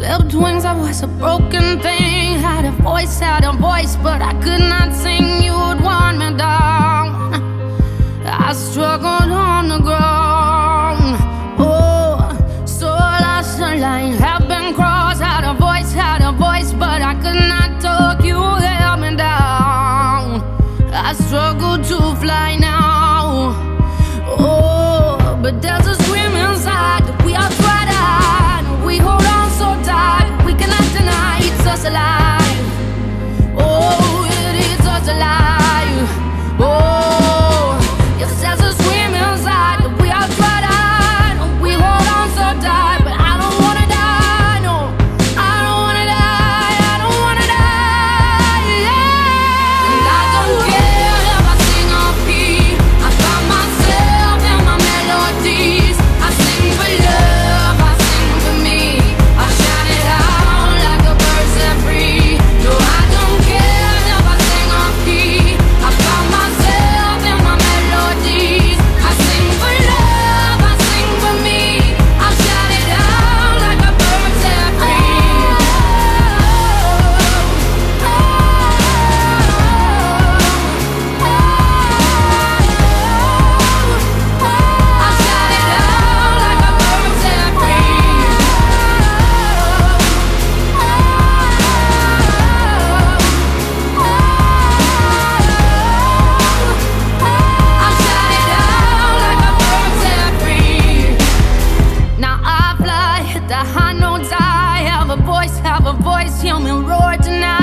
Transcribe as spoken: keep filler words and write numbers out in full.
Clipped wings, I was a broken thing. Had a voice, had a voice, but I could not sing. You would want me down. I struggled on the ground. Oh, so lost the line, have been crossed. Had a voice, had a voice, but I could not talk. You held me down. I struggle to fly now. Oh, but there's a scream inside that we are tried out. We hold on so tight, we cannot deny it's us alive. Oh, it is us alive. Oh, yes, there's a scream inside that we are tried out. We hold on so tight, but I don't wanna die. No, I don't wanna die. I don't wanna die. Yeah. And I don't care if I sing or key. I find myself in my melodies. I sing for love, I sing for me. I shout it out like a bird set free. No, I don't care if I sing or key. I find myself in my melodies. I sing for love, I sing for me. I shout it out like a bird set free. Oh, oh, oh, I shout it out like a bird set free. I shout it out like a bird set free. Now I fly, hit the high notes. I have a voice, have a voice, hear me roar tonight.